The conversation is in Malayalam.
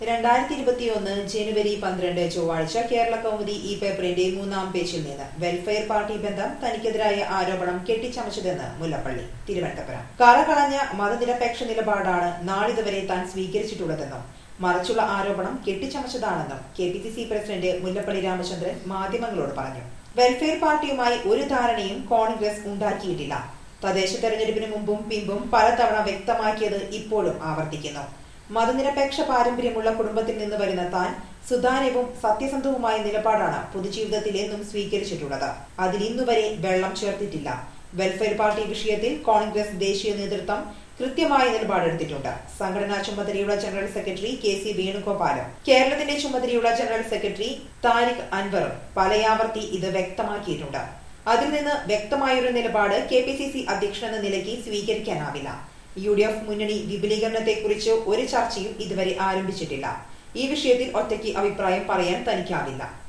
2021 ജനുവരി 12 ചൊവ്വാഴ്ച കേരള കൗമുദി ഈ പേപ്പറിന്റെ 3-ാം പേജിൽ നിന്ന് വെൽഫെയർ പാർട്ടി ബന്ധം തനിക്കെതിരായ ആരോപണം കെട്ടിച്ചമച്ചതെന്ന് മുല്ലപ്പള്ളി. തിരുവനന്തപുരം. കറകളഞ്ഞ മതനിരപേക്ഷ നിലപാടാണ് നാളിതുവരെ താൻ സ്വീകരിച്ചിട്ടുള്ളതെന്നും മറിച്ചുള്ള ആരോപണം കെട്ടിച്ചമച്ചതാണെന്നും KPCC പ്രസിഡന്റ് മുല്ലപ്പള്ളി രാമചന്ദ്രൻ മാധ്യമങ്ങളോട് പറഞ്ഞു. വെൽഫെയർ പാർട്ടിയുമായി ഒരു ധാരണയും കോൺഗ്രസ് ഉണ്ടാക്കിയിട്ടില്ല. തദ്ദേശ തെരഞ്ഞെടുപ്പിന് മുമ്പും പിമ്പും പലതവണ വ്യക്തമാക്കിയത് ഇപ്പോഴും ആവർത്തിക്കുന്നു. മതനിരപേക്ഷ പാരമ്പര്യമുള്ള കുടുംബത്തിൽ നിന്ന് വരുന്ന താൻ സുതാര്യവും സത്യസന്ധവുമായ നിലപാടാണ് പൊതുജീവിതത്തിൽ എന്നും സ്വീകരിച്ചിട്ടുള്ളത്. അതിൽ ഇന്നുവരെ വെള്ളം ചേർത്തിട്ടില്ല. വെൽഫെയർ പാർട്ടി വിഷയത്തിൽ കോൺഗ്രസ് ദേശീയ നേതൃത്വം കൃത്യമായ നിലപാടെടുത്തിട്ടുണ്ട്. സംഘടനാ ചുമതലയുള്ള ജനറൽ സെക്രട്ടറി KC വേണുഗോപാലും കേരളത്തിന്റെ ചുമതലയുള്ള ജനറൽ സെക്രട്ടറി താരിഖ് അൻവറും പലയാവർത്തി ഇത് വ്യക്തമാക്കിയിട്ടുണ്ട്. അതിൽ നിന്ന് വ്യക്തമായൊരു നിലപാട് KPCC അധ്യക്ഷൻ എന്ന നിലയ്ക്ക് സ്വീകരിക്കാനാവില്ല. UDF മുന്നണി വിപുലീകരണത്തെക്കുറിച്ച് ഒരു ചർച്ചയും ഇതുവരെ ആരംഭിച്ചിട്ടില്ല. ഈ വിഷയത്തിൽ ഒറ്റയ്ക്ക് അഭിപ്രായം പറയാൻ തനിക്കാവില്ല.